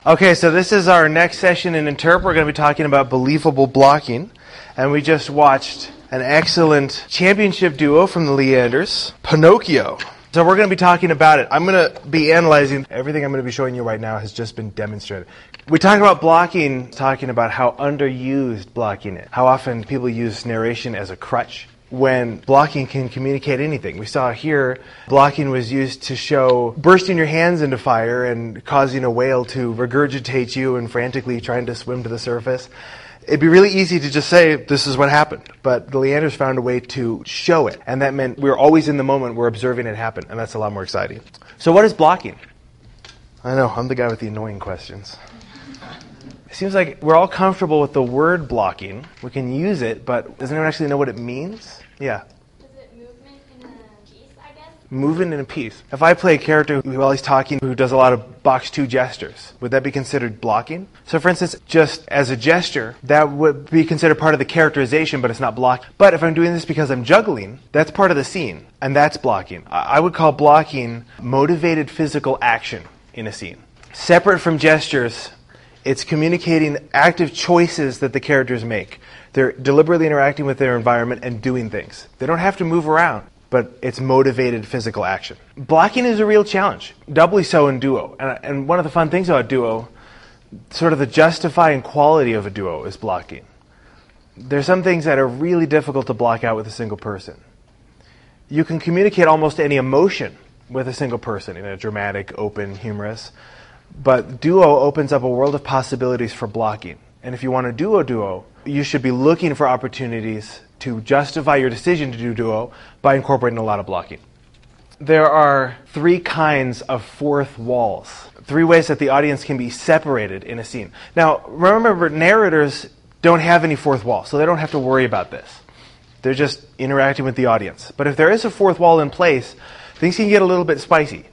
Okay, so this is our next session in Interp. We're going to be talking about believable blocking. And we just watched an excellent championship duo from the Leanders, Pinocchio. So we're going to be talking about it. I'm going to be analyzing. Everything I'm going to be showing you right now has just been demonstrated. We talk about blocking, talking about how underused blocking is. How often people use narration as a crutch when blocking can communicate anything. We saw here blocking was used to show bursting your hands into fire and causing a whale to regurgitate you and frantically trying to swim to the surface. It'd be really easy to just say, this is what happened. But the Leanders found a way to show it. And that meant we were always in the moment, we're observing it happen. And that's a lot more exciting. So what is blocking? I know, I'm the guy with the annoying questions. It seems like we're all comfortable with the word blocking. We can use it, but does anyone actually know what it means? Yeah. Is it movement in a piece, I guess? Movement in a piece. If I play a character who, while he's talking, who does a lot of box 2 gestures, would that be considered blocking? So for instance, just as a gesture, that would be considered part of the characterization, but it's not blocking. But if I'm doing this because I'm juggling, that's part of the scene, and that's blocking. I would call blocking motivated physical action in a scene. Separate from gestures, it's communicating active choices that the characters make. They're deliberately interacting with their environment and doing things. They don't have to move around, but it's motivated physical action. Blocking is a real challenge, doubly so in duo. And one of the fun things about duo, sort of the justifying quality of a duo is blocking. There's some things that are really difficult to block out with a single person. You can communicate almost any emotion with a single person in a dramatic, open, humorous. But duo opens up a world of possibilities for blocking. And if you want to do a duo, you should be looking for opportunities to justify your decision to do duo by incorporating a lot of blocking. There are 3 kinds of fourth walls, 3 ways that the audience can be separated in a scene. Now, remember, narrators don't have any fourth wall, so they don't have to worry about this. They're just interacting with the audience. But if there is a fourth wall in place, things can get a little bit spicy.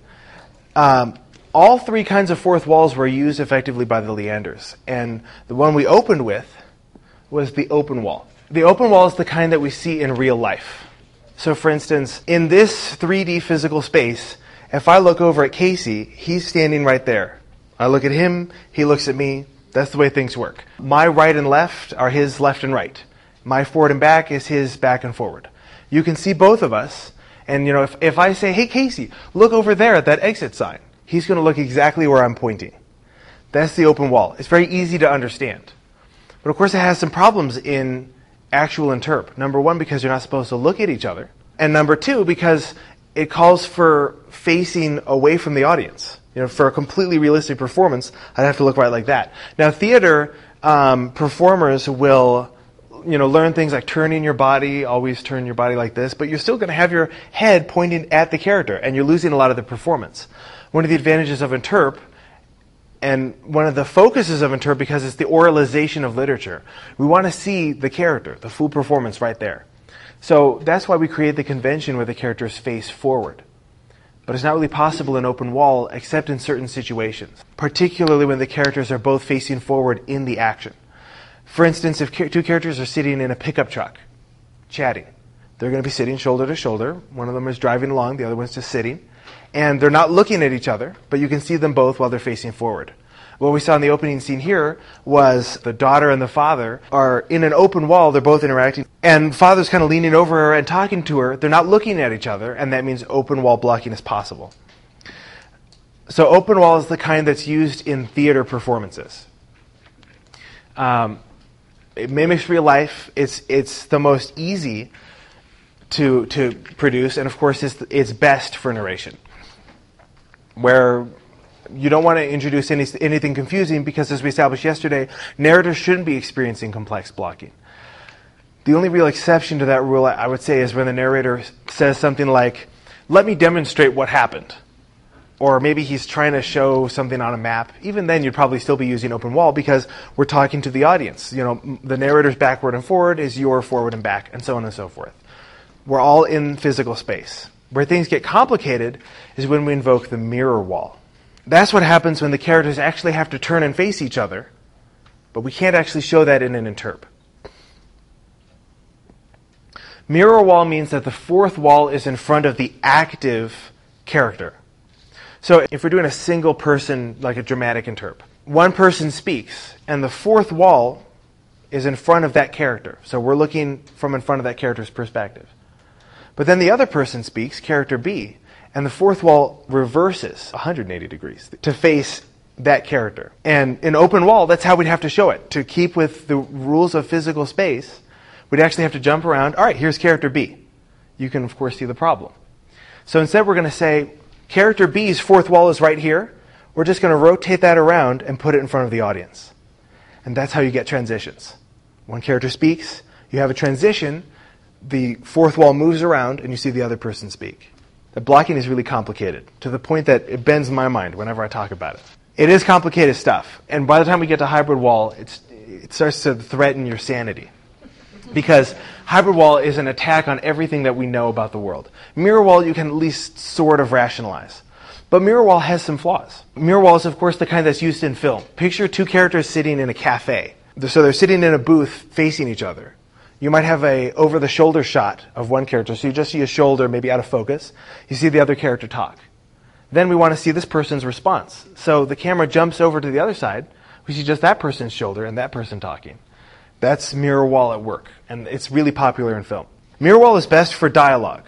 All 3 kinds of fourth walls were used effectively by the Leanders. And the one we opened with was the open wall. The open wall is the kind that we see in real life. So for instance, in this 3D physical space, if I look over at Casey, he's standing right there. I look at him, he looks at me. That's the way things work. My right and left are his left and right. My forward and back is his back and forward. You can see both of us. And if I say, hey Casey, look over there at that exit sign, he's going to look exactly where I'm pointing. That's the open wall. It's very easy to understand. But of course it has some problems in actual interp. Number 1, because you're not supposed to look at each other. And number 2, because it calls for facing away from the audience. For a completely realistic performance, I'd have to look right like that. Now theater performers will learn things like turning your body, always turn your body like this, but you're still going to have your head pointing at the character, and you're losing a lot of the performance. One of the advantages of interp, and one of the focuses of interp, because it's the oralization of literature, we want to see the character, the full performance right there. So that's why we create the convention where the characters face forward. But it's not really possible in open wall except in certain situations, particularly when the characters are both facing forward in the action. For instance, if 2 characters are sitting in a pickup truck, chatting, they're going to be sitting shoulder to shoulder. One of them is driving along, the other one's just sitting. And they're not looking at each other, but you can see them both while they're facing forward. What we saw in the opening scene here was the daughter and the father are in an open wall, they're both interacting, and father's kind of leaning over her and talking to her. They're not looking at each other, and that means open wall blocking is possible. So open wall is the kind that's used in theater performances. It mimics real life. It's the most easy to produce, and of course it's best for narration, where you don't want to introduce anything confusing, because as we established yesterday, narrators shouldn't be experiencing complex blocking. The only real exception to that rule, I would say, is when the narrator says something like, let me demonstrate what happened. Or maybe he's trying to show something on a map. Even then, you'd probably still be using open wall, because we're talking to the audience. The narrator's backward and forward is your forward and back, and so on and so forth. We're all in physical space. Where things get complicated is when we invoke the mirror wall. That's what happens when the characters actually have to turn and face each other, but we can't actually show that in an interp. Mirror wall means that the fourth wall is in front of the active character. So if we're doing a single person, like a dramatic interp, one person speaks, and the fourth wall is in front of that character. So we're looking from in front of that character's perspective. But then the other person speaks, character B, and the fourth wall reverses 180 degrees to face that character. And in open wall, that's how we'd have to show it. To keep with the rules of physical space, we'd actually have to jump around. All right, here's character B. You can, of course, see the problem. So instead, we're going to say, character B's fourth wall is right here. We're just going to rotate that around and put it in front of the audience. And that's how you get transitions. One character speaks, you have a transition, the fourth wall moves around, and you see the other person speak. The blocking is really complicated, to the point that it bends my mind whenever I talk about it. It is complicated stuff, and by the time we get to hybrid wall, it starts to threaten your sanity. Because hybrid wall is an attack on everything that we know about the world. Mirror wall you can at least sort of rationalize. But mirror wall has some flaws. Mirror wall is, of course, the kind that's used in film. Picture two characters sitting in a cafe. So they're sitting in a booth facing each other. You might have a over-the-shoulder shot of one character, so you just see a shoulder maybe out of focus. You see the other character talk. Then we want to see this person's response. So the camera jumps over to the other side. We see just that person's shoulder and that person talking. That's mirror wall at work, and it's really popular in film. Mirror wall is best for dialogue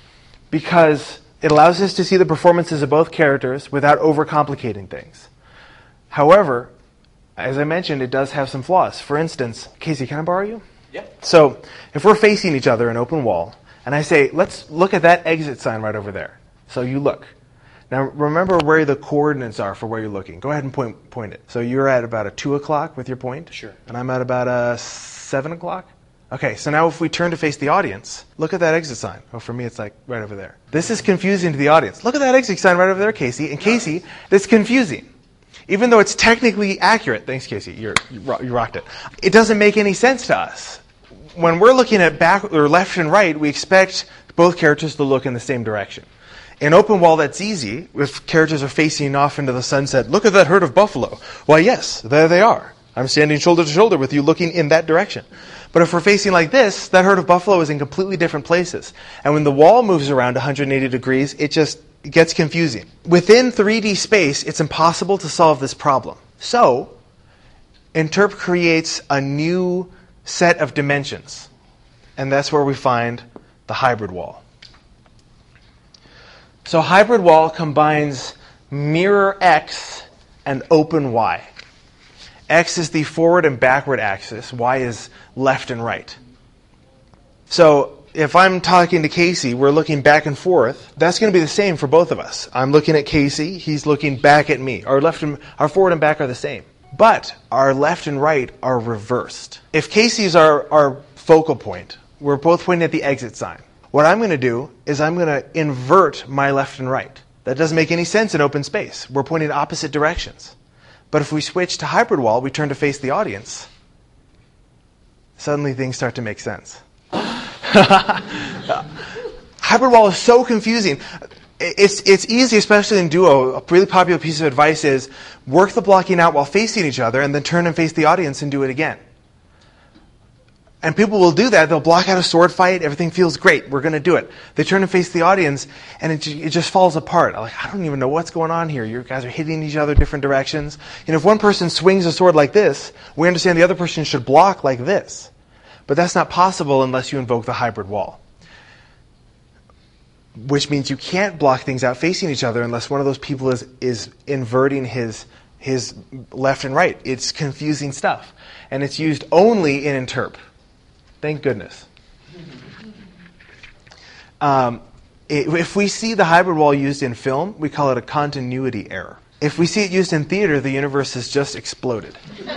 because it allows us to see the performances of both characters without overcomplicating things. However, as I mentioned, it does have some flaws. For instance, Casey, can I borrow you? Yep. So if we're facing each other in open wall, and I say, let's look at that exit sign right over there. So you look. Now remember where the coordinates are for where you're looking. Go ahead and point it. So you're at about a 2 o'clock with your point? Sure. And I'm at about a 7 o'clock? Okay, so now if we turn to face the audience, look at that exit sign. Oh, for me it's like right over there. This is confusing to the audience. Look at that exit sign right over there, Casey. And Casey, that's confusing. Even though it's technically accurate. Thanks, Casey. You rocked it. It doesn't make any sense to us. When we're looking at back or left and right, we expect both characters to look in the same direction. In open wall, that's easy. If characters are facing off into the sunset, look at that herd of buffalo. Why, yes, there they are. I'm standing shoulder to shoulder with you looking in that direction. But if we're facing like this, that herd of buffalo is in completely different places. And when the wall moves around 180 degrees, it just gets confusing. Within 3D space, it's impossible to solve this problem. So, Interp creates a new set of dimensions. And that's where we find the hybrid wall. So hybrid wall combines mirror X and open Y. X is the forward and backward axis. Y is left and right. So if I'm talking to Casey, we're looking back and forth. That's going to be the same for both of us. I'm looking at Casey. He's looking back at me. Our forward and back are the same. But our left and right are reversed. If Casey's our focal point, we're both pointing at the exit sign. What I'm going to do is I'm going to invert my left and right. That doesn't make any sense in open space. We're pointing in opposite directions. But if we switch to hybrid wall, we turn to face the audience. Suddenly things start to make sense. Hybrid wall is so confusing. It's easy, especially in Duo. A really popular piece of advice is work the blocking out while facing each other and then turn and face the audience and do it again. And people will do that. They'll block out a sword fight. Everything feels great. We're going to do it. They turn and face the audience, and it just falls apart. Like, I don't even know what's going on here. You guys are hitting each other different directions. And if one person swings a sword like this, we understand the other person should block like this. But that's not possible unless you invoke the hybrid wall. Which means you can't block things out facing each other unless one of those people is inverting his left and right. It's confusing stuff. And it's used only in Interp. Thank goodness. If we see the hybrid wall used in film, we call it a continuity error. If we see it used in theater, the universe has just exploded.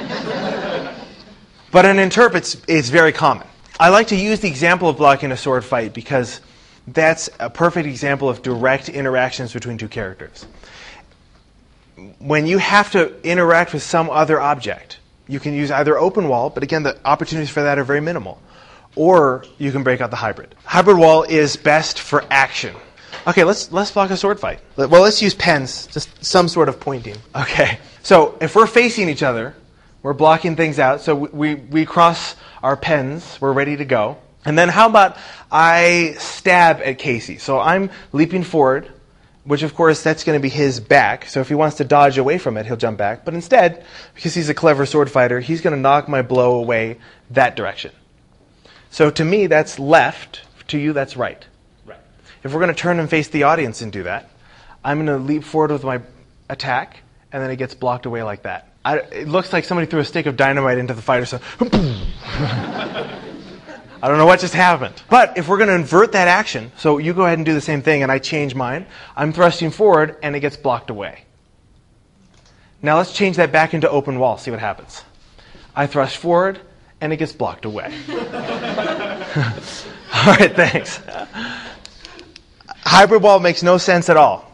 But in Interp, it's very common. I like to use the example of blocking a sword fight because that's a perfect example of direct interactions between two characters. When you have to interact with some other object, you can use either open wall, but again, the opportunities for that are very minimal. Or you can break out the hybrid. Hybrid wall is best for action. Okay, let's block a sword fight. Well, let's use pens, just some sort of pointing. Okay, so if we're facing each other, we're blocking things out. So we cross our pens, we're ready to go. And then how about I stab at Casey? So I'm leaping forward. which of course that's going to be his back. So if he wants to dodge away from it, he'll jump back. But instead, because he's a clever sword fighter, he's going to knock my blow away that direction. So to me, that's left. To you, that's right. Right. If we're going to turn and face the audience and do that, I'm going to leap forward with my attack, and then it gets blocked away like that. It looks like somebody threw a stick of dynamite into the fighter, so I don't know what just happened. But if we're going to invert that action, so you go ahead and do the same thing, and I change mine, I'm thrusting forward, and it gets blocked away. Now let's change that back into open wall, see what happens. I thrust forward, and it gets blocked away. All right, thanks. Hybrid wall makes no sense at all.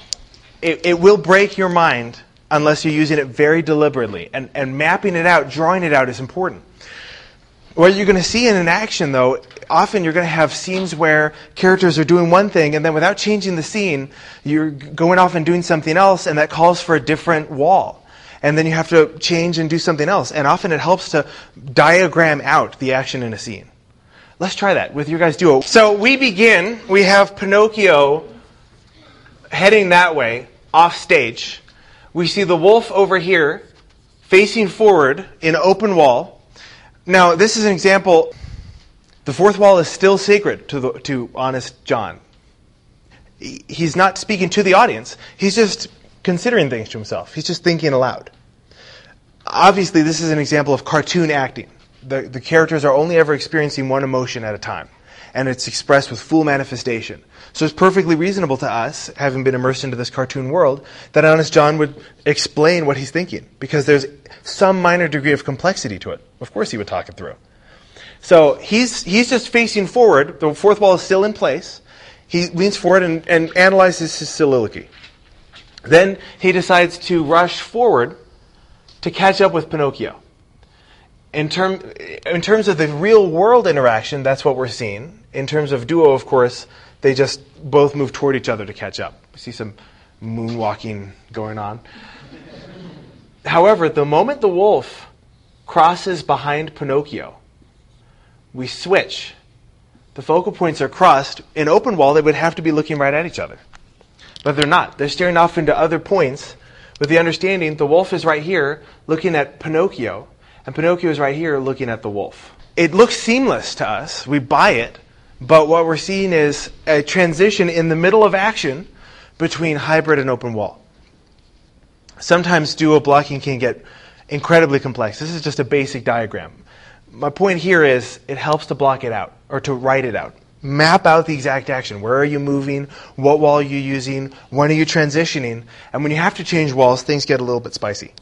It will break your mind unless you're using it very deliberately. And mapping it out, drawing it out is important. What you're going to see in an action, though, often you're going to have scenes where characters are doing one thing, and then without changing the scene, you're going off and doing something else, and that calls for a different wall. And then you have to change and do something else. And often it helps to diagram out the action in a scene. Let's try that with your guys' duo. So we begin, we have Pinocchio heading that way, off stage. We see the wolf over here, facing forward in open wall. Now, this is an example. The fourth wall is still sacred to honest John. He's not speaking to the audience. He's just considering things to himself. He's just thinking aloud. Obviously, this is an example of cartoon acting. The characters are only ever experiencing one emotion at a time, and it's expressed with full manifestation. So it's perfectly reasonable to us, having been immersed into this cartoon world, that honest John would explain what he's thinking, because there's some minor degree of complexity to it. Of course he would talk it through. So he's just facing forward. The fourth wall is still in place. He leans forward and analyzes his soliloquy. Then he decides to rush forward to catch up with Pinocchio. In terms of the real world interaction, that's what we're seeing. In terms of duo, of course, they just both move toward each other to catch up. We see some moonwalking going on. However, the moment the wolf crosses behind Pinocchio, we switch. The focal points are crossed. In open wall, they would have to be looking right at each other. But they're not. They're staring off into other points with the understanding the wolf is right here looking at Pinocchio, and Pinocchio is right here looking at the wolf. It looks seamless to us. We buy it. But what we're seeing is a transition in the middle of action between hybrid and open wall. Sometimes duo blocking can get incredibly complex. This is just a basic diagram. My point here is it helps to block it out, or to write it out. Map out the exact action. Where are you moving? What wall are you using? When are you transitioning? And when you have to change walls, things get a little bit spicy.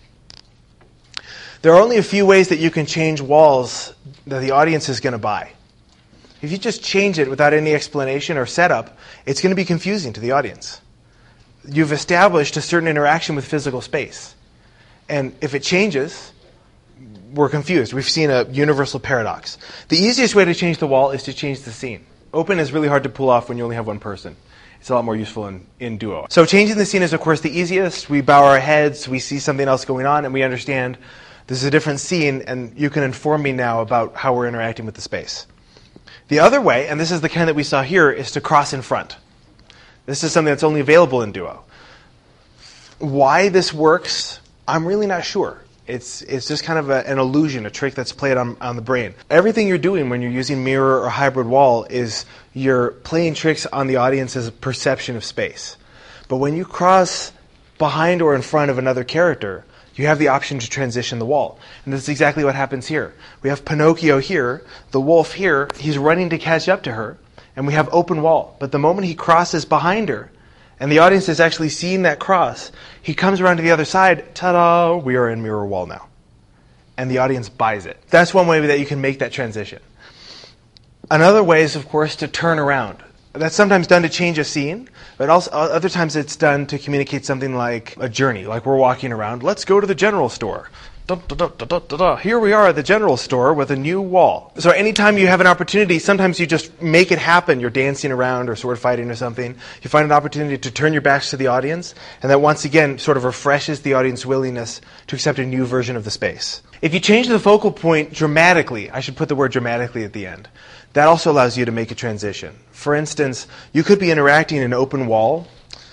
There are only a few ways that you can change walls that the audience is going to buy. If you just change it without any explanation or setup, it's going to be confusing to the audience. You've established a certain interaction with physical space. And if it changes, we're confused. We've seen a universal paradox. The easiest way to change the wall is to change the scene. Open is really hard to pull off when you only have one person. It's a lot more useful in duo. So changing the scene is, of course, the easiest. We bow our heads, we see something else going on, and we understand this is a different scene, and you can inform me now about how we're interacting with the space. The other way, and this is the kind that we saw here, is to cross in front. This is something that's only available in duo. Why this works, I'm really not sure. It's just kind of an illusion, a trick that's played on the brain. Everything you're doing when you're using mirror or hybrid wall is you're playing tricks on the audience's perception of space. But when you cross behind or in front of another character, you have the option to transition the wall. And that's exactly what happens here. We have Pinocchio here, the wolf here, he's running to catch up to her, and we have open wall. But the moment he crosses behind her, and the audience is actually seeing that cross, he comes around to the other side, ta-da, we are in mirror wall now. And the audience buys it. That's one way that you can make that transition. Another way is, of course, to turn around. That's sometimes done to change a scene, but also other times it's done to communicate something like a journey, like we're walking around. Let's go to the general store. Here we are at the general store with a new wall. So anytime you have an opportunity, sometimes you just make it happen. You're dancing around or sword fighting or something. You find an opportunity to turn your backs to the audience, and that once again sort of refreshes the audience's willingness to accept a new version of the space. If you change the focal point dramatically, I should put the word dramatically at the end, that also allows you to make a transition. For instance, you could be interacting in an open wall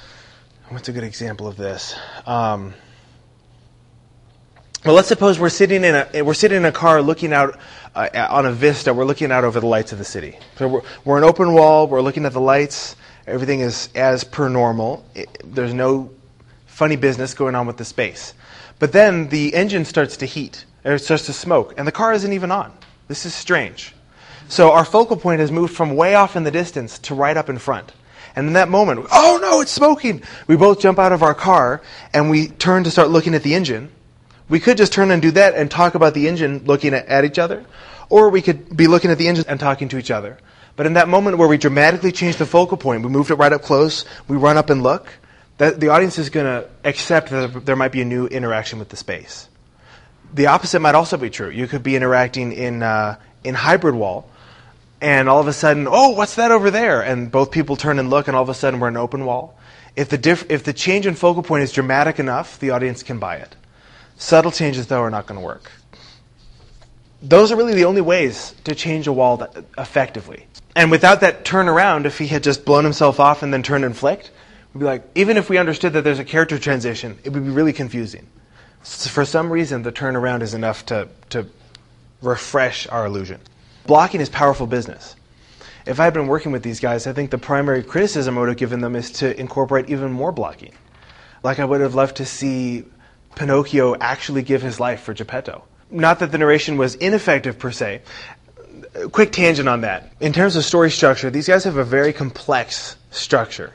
What's a good example of this? Well, let's suppose we're sitting in a car looking out on a vista. We're looking out over the lights of the city. So we're an open wall. We're looking at the lights. Everything is as per normal. There's no funny business going on with the space. But then the engine starts to heat, or it starts to smoke, and the car isn't even on. This is strange. So our focal point has moved from way off in the distance to right up in front. And in that moment, oh no, it's smoking! We both jump out of our car, and we turn to start looking at the engine. We could just turn and do that and talk about the engine looking at each other, or we could be looking at the engine and talking to each other. But in that moment where we dramatically change the focal point, we moved it right up close, we run up and look, the audience is going to accept that there might be a new interaction with the space. The opposite might also be true. You could be interacting in hybrid wall, and all of a sudden, oh, what's that over there? And both people turn and look, and all of a sudden we're in open wall. If the change in focal point is dramatic enough, the audience can buy it. Subtle changes, though, are not going to work. Those are really the only ways to change a wall effectively. And without that turnaround, if he had just blown himself off and then turned and flicked, we'd be like, even if we understood that there's a character transition, it would be really confusing. So for some reason, the turnaround is enough to refresh our illusion. Blocking is powerful business. If I had been working with these guys, I think the primary criticism I would have given them is to incorporate even more blocking. Like I would have loved to see Pinocchio actually give his life for Geppetto. Not that the narration was ineffective per se. Quick tangent on that. In terms of story structure, these guys have a very complex structure.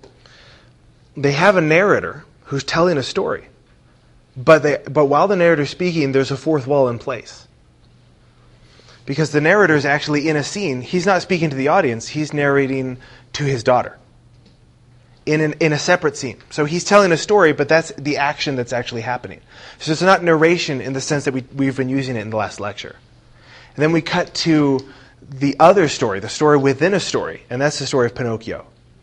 They have a narrator who's telling a story. But while the narrator's speaking, there's a fourth wall in place. Because the narrator is actually in a scene. He's not speaking to the audience. He's narrating to his daughter in a separate scene. So he's telling a story, but that's the action that's actually happening. So it's not narration in the sense that we've been using it in the last lecture. And then we cut to the other story, the story within a story, and that's the story of Pinocchio.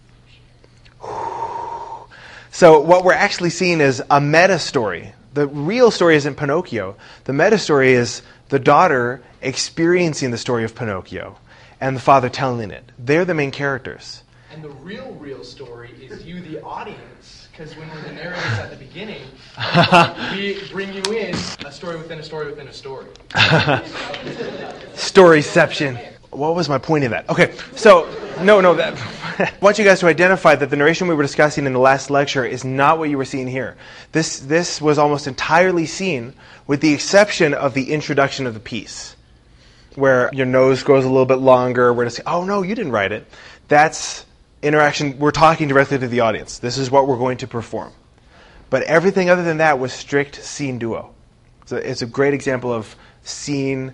So what we're actually seeing is a meta story. The real story isn't Pinocchio. The meta story is the daughter experiencing the story of Pinocchio and the father telling it. They're the main characters. And the real story is you, the audience, because when we're the narrators at the beginning, we bring you in a story within a story within a story. Storyception. What was my point in that? Okay, so, I want you guys to identify that the narration we were discussing in the last lecture is not what you were seeing here. This was almost entirely seen with the exception of the introduction of the piece, where your nose grows a little bit longer. We're going to say, oh no, you didn't write it. That's interaction. We're talking directly to the audience. This is what we're going to perform. But everything other than that was strict scene duo. So it's a great example of scene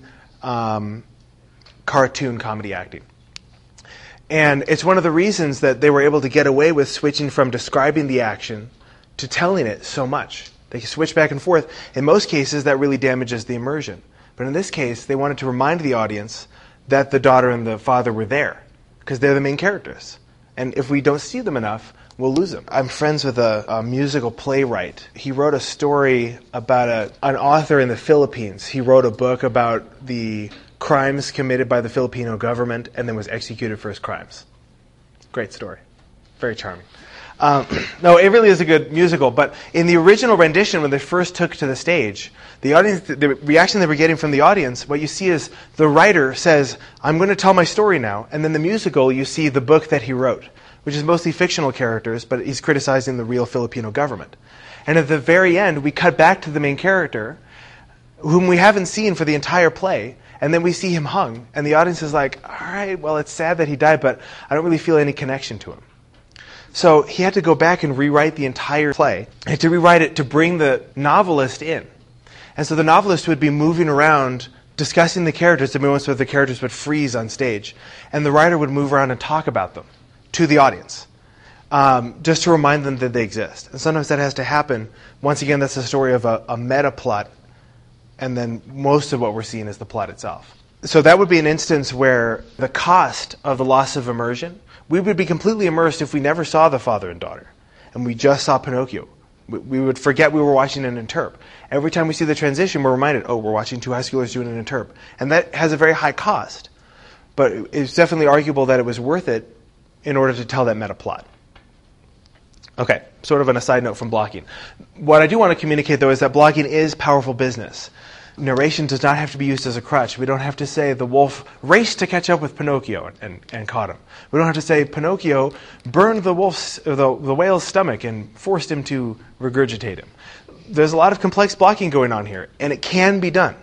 cartoon comedy acting. And it's one of the reasons that they were able to get away with switching from describing the action to telling it so much. They switch back and forth. In most cases, that really damages the immersion. But in this case, they wanted to remind the audience that the daughter and the father were there, because they're the main characters. And if we don't see them enough, we'll lose them. I'm friends with a musical playwright. He wrote a story about an author in the Philippines. He wrote a book about the crimes committed by the Filipino government and then was executed for his crimes. Great story. Very charming. No, it really is a good musical, but in the original rendition, when they first took to the stage, the audience, the reaction they were getting from the audience, what you see is the writer says, I'm going to tell my story now, and then the musical, you see the book that he wrote, which is mostly fictional characters, but he's criticizing the real Filipino government. And at the very end, we cut back to the main character, whom we haven't seen for the entire play, and then we see him hung, and the audience is like, all right, well, it's sad that he died, but I don't really feel any connection to him. So he had to go back and rewrite the entire play. He had to rewrite it to bring the novelist in. And so the novelist would be moving around, discussing the characters. The moments where the characters would freeze on stage. And the writer would move around and talk about them to the audience, just to remind them that they exist. And sometimes that has to happen. Once again, that's the story of a meta plot. And then most of what we're seeing is the plot itself. So that would be an instance where the cost of the loss of immersion, we would be completely immersed if we never saw the father and daughter, and we just saw Pinocchio. We would forget we were watching an interp. Every time we see the transition, we're reminded, oh, we're watching two high schoolers doing an interp. And that has a very high cost. But it's definitely arguable that it was worth it in order to tell that meta plot. Okay. sort of an aside note from blocking. What I do want to communicate, though, is that blocking is powerful business. Narration does not have to be used as a crutch. We don't have to say the wolf raced to catch up with Pinocchio and caught him. We don't have to say Pinocchio burned the whale's stomach and forced him to regurgitate him. There's a lot of complex blocking going on here, and it can be done.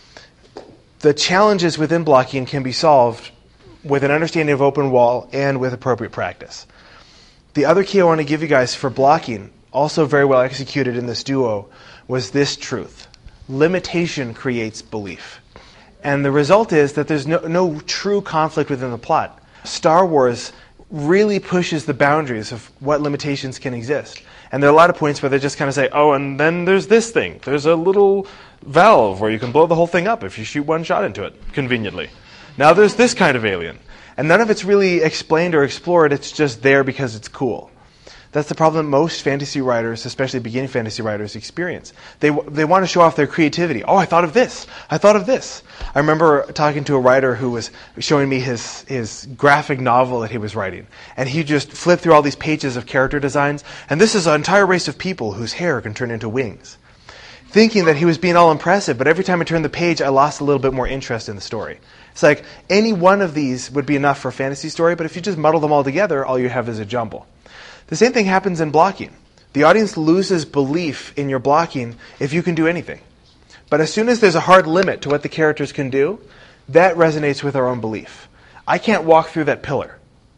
The challenges within blocking can be solved with an understanding of open wall and with appropriate practice. The other key I want to give you guys for blocking, also very well executed in this duo, was this truth. Limitation creates belief. And the result is that there's no true conflict within the plot. Star Wars really pushes the boundaries of what limitations can exist. And there are a lot of points where they just kind of say, oh, and then there's this thing. There's a little valve where you can blow the whole thing up if you shoot one shot into it, conveniently. Now there's this kind of alien. And none of it's really explained or explored. It's just there because it's cool. That's the problem that most fantasy writers, especially beginning fantasy writers, experience. They want to show off their creativity. Oh, I thought of this. I thought of this. I remember talking to a writer who was showing me his graphic novel that he was writing. And he just flipped through all these pages of character designs. And this is an entire race of people whose hair can turn into wings. Thinking that he was being all impressive, but every time I turned the page, I lost a little bit more interest in the story. It's like any one of these would be enough for a fantasy story, but if you just muddle them all together, all you have is a jumble. The same thing happens in blocking. The audience loses belief in your blocking if you can do anything. But as soon as there's a hard limit to what the characters can do, that resonates with our own belief. I can't walk through that pillar.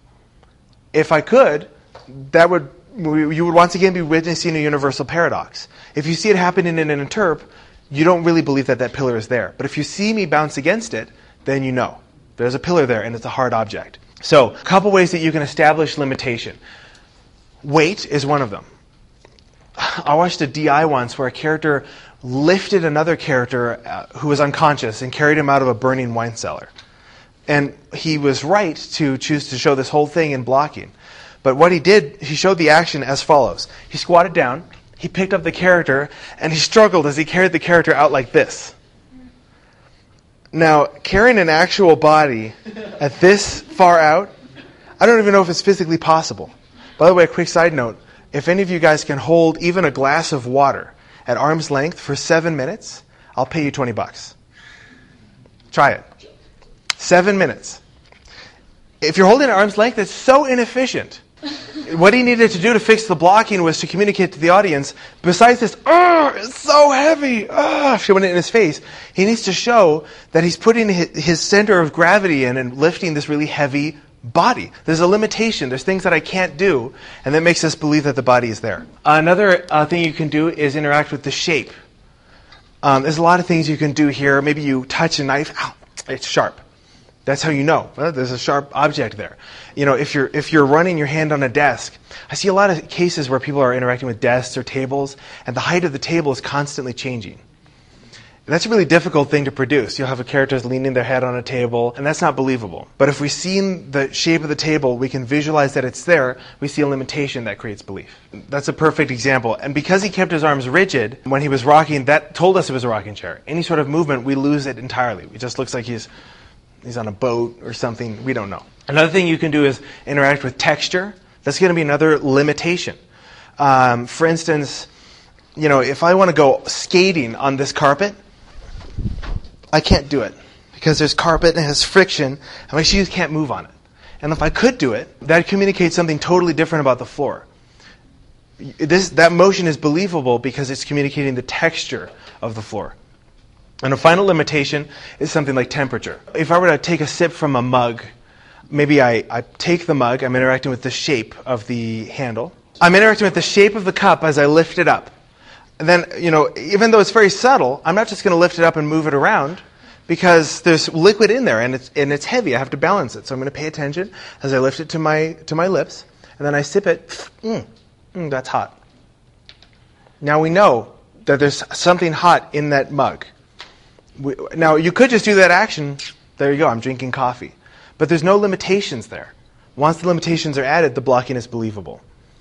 If I could, you would once again be witnessing a universal paradox. If you see it happening in an interp, you don't really believe that pillar is there. But if you see me bounce against it, then you know. There's a pillar there, and it's a hard object. So, a couple ways that you can establish limitation. Weight is one of them. I watched a DI once where a character lifted another character who was unconscious and carried him out of a burning wine cellar. And he was right to choose to show this whole thing in blocking. But what he did, he showed the action as follows. He squatted down, he picked up the character, and he struggled as he carried the character out like this. Now, carrying an actual body at this far out, I don't even know if it's physically possible. By the way, a quick side note, if any of you guys can hold even a glass of water at arm's length for 7 minutes, I'll pay you $20. Try it. 7 minutes. If you're holding at arm's length, it's so inefficient. What he needed to do to fix the blocking was to communicate to the audience, besides this, it's so heavy, showing it in his face, he needs to show that he's putting his center of gravity in and lifting this really heavy body. There's a limitation. There's things that I can't do, and that makes us believe that the body is there. Another thing you can do is interact with the shape. There's a lot of things you can do here. Maybe you touch a knife. Ow, it's sharp. That's how you know. Well, there's a sharp object there. You know, if you're running your hand on a desk, I see a lot of cases where people are interacting with desks or tables, and the height of the table is constantly changing. And that's a really difficult thing to produce. You'll have a character leaning their head on a table, and that's not believable. But if we see the shape of the table, we can visualize that it's there, we see a limitation that creates belief. That's a perfect example. And because he kept his arms rigid when he was rocking, that told us it was a rocking chair. Any sort of movement, we lose it entirely. It just looks like he's on a boat or something. We don't know. Another thing you can do is interact with texture. That's going to be another limitation. For instance, you know, if I want to go skating on this carpet, I can't do it because there's carpet and it has friction and my shoes can't move on it. And if I could do it, that communicates something totally different about the floor. That motion is believable because it's communicating the texture of the floor. And a final limitation is something like temperature. If I were to take a sip from a mug, maybe I take the mug, I'm interacting with the shape of the handle. I'm interacting with the shape of the cup as I lift it up. And then, you know, even though it's very subtle, I'm not just going to lift it up and move it around because there's liquid in there and it's heavy. I have to balance it. So I'm going to pay attention as I lift it to my lips, and then I sip it. That's hot. Now we know that there's something hot in that mug. Now, you could just do that action. There you go, I'm drinking coffee. But there's no limitations there. Once the limitations are added, the blocking is believable.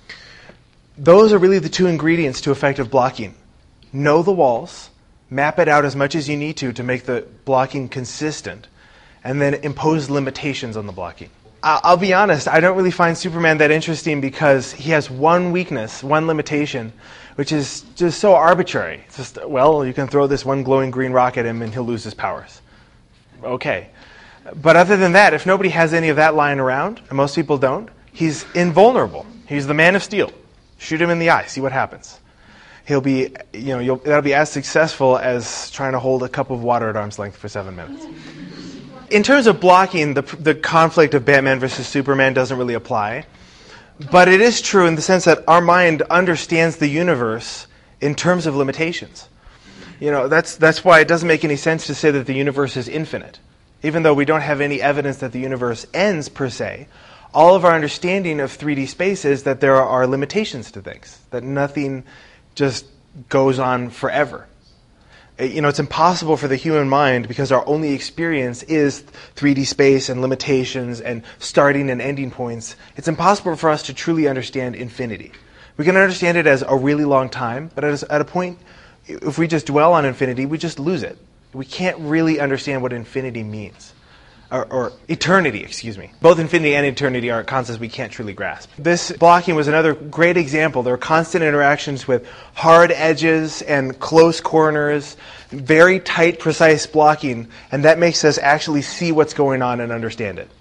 Those are really the two ingredients to effective blocking. Know the walls, map it out as much as you need to make the blocking consistent, and then impose limitations on the blocking. I'll be honest, I don't really find Superman that interesting because he has one weakness, one limitation, which is just so arbitrary. It's just, well, you can throw this one glowing green rock at him and he'll lose his powers. Okay. But other than that, if nobody has any of that lying around, and most people don't, he's invulnerable. He's the Man of Steel. Shoot him in the eye, see what happens. He'll be, that'll be as successful as trying to hold a cup of water at arm's length for 7 minutes. In terms of blocking, the conflict of Batman versus Superman doesn't really apply. But it is true in the sense that our mind understands the universe in terms of limitations. That's why it doesn't make any sense to say that the universe is infinite. Even though we don't have any evidence that the universe ends per se, all of our understanding of 3D space is that there are limitations to things, that nothing just goes on forever. It's impossible for the human mind, because our only experience is 3D space and limitations and starting and ending points. It's impossible for us to truly understand infinity. We can understand it as a really long time, but at a point, if we just dwell on infinity, we just lose it. We can't really understand what infinity means. Or eternity, excuse me. Both infinity and eternity are concepts we can't truly grasp. This blocking was another great example. There are constant interactions with hard edges and close corners, very tight, precise blocking, and that makes us actually see what's going on and understand it.